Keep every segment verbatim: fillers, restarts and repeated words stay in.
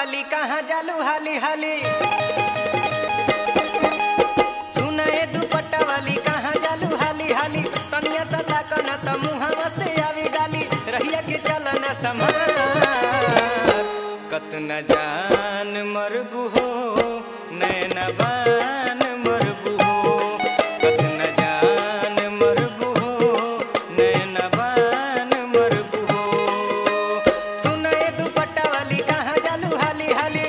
वाली कहाँ जालू हाली हाली। सुनाए दुपट्टा वाली कहाँ जालू हाली हाली। तनिया सा ताकन त मुहावा से आवी गाली। रहिया के चलन समार कतना जान मरबू हो नैना बान मरबू हो। कतना जान मरबू हो नैना बान मरबू हो। सुनाए दुपट्टा वाली कहाँ जालू हाली हाली।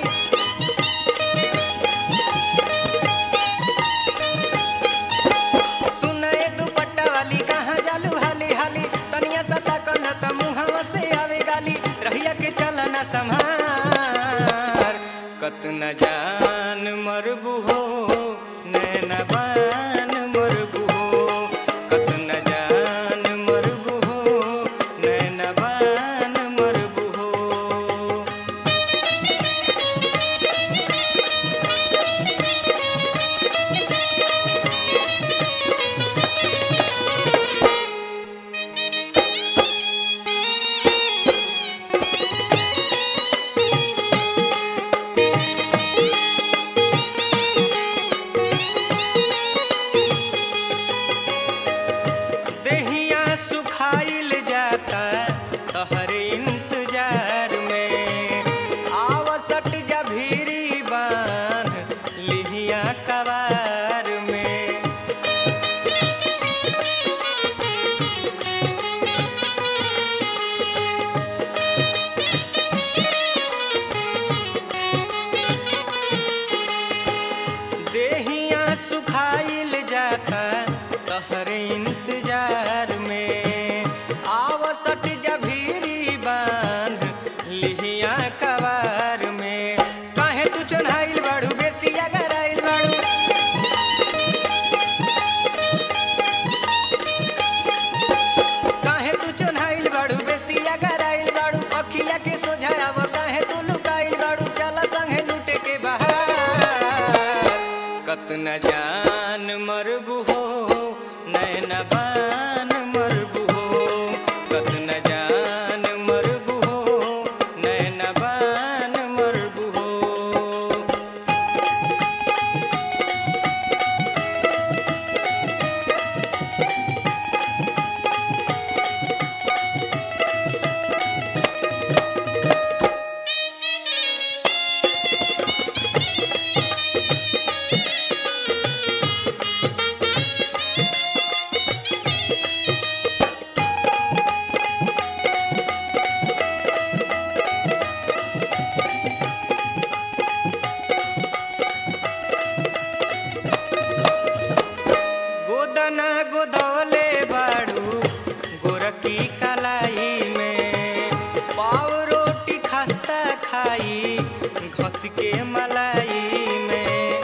सुनाए दुपट्टा वाली कहाँ जालू हाली हाली। तनिया सा ताकन त मुहावा से आवे गाली। रहिया के चलन संभार कतना जान मरबू हो नैना बान मरबू हो। कतना जान मरबू हो नैना बान मरबू हो। देहिया सुखाइल जाता तहरे इंतजार में। आवसट जा भीरी बांध लिहिया कवार में। देहिया सुखाइल जाता तहरे इंतजार में। आवसट जा भीरी बांध लिहिया कवार में। काहे तू चन्हाइल बाड़ू बेसिया गराइल बाड़ू। काहे तू चन्हाइल बाड़ू बेसिया गराइल बाड़ू। अखिया के सोझाव काहे तू लुकाइल बाड़ू। चला संगे लूटे के बहार कतना जान मरबू हो नैना बान मरबू हो। कतना जान मरबू हो नैना बान मरबू हो। गोदना गोदौले बाड़ू गोरकी कलाई में। पाव रोटी खस्ता खाई घस के मलाई में।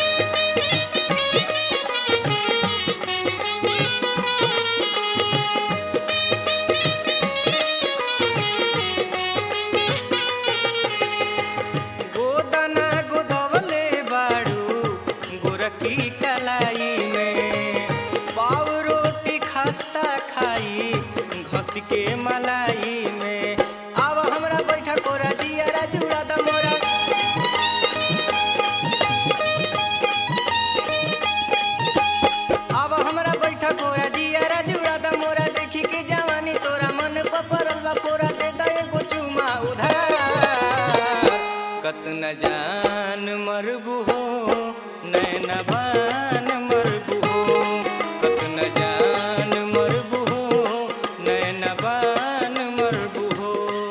गोदना गोदौले बाड़ू गोरकी कलाई में। पाव रोटी खस्ता खाई घस के मलाई में। अब हमरा बैठा कोरा जियारा जुड़ा द मोरा। अब हमरा बैठा कोरा जियारा जुड़ा द मोरा। देखी के जवानी तोरा मन पपरल बा पोरा। दे द एगो चुमा उधार कतना जान मरबू हो नैना बान मरबू हो। कतना जान मरबू हो नैना बान मरबू हो।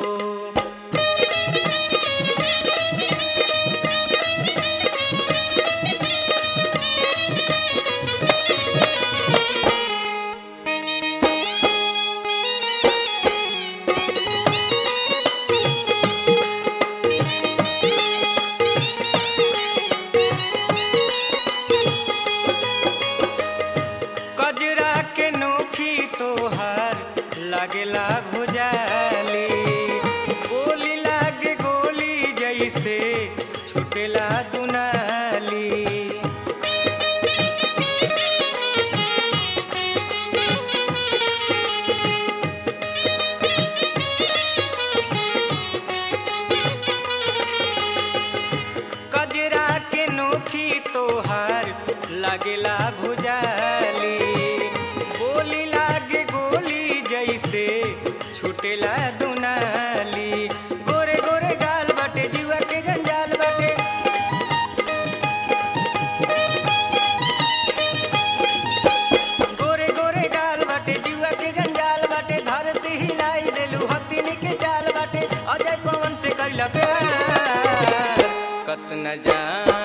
कजरा के नोखी तोहार लागेला भुजाली। गोली लागे गोली जैसे छुटेला दुनाली। छूटेला दुनाली। गोरे गोरे गाल बाटे जीवा के जंजाल बाटे, गोरे गोरे गाल बाटे जीवा के जंजाल बाटे। धरती हिलाई देलू हथिनी के चाल बाटे, अजय पवन से कैला प्यार। कतना जान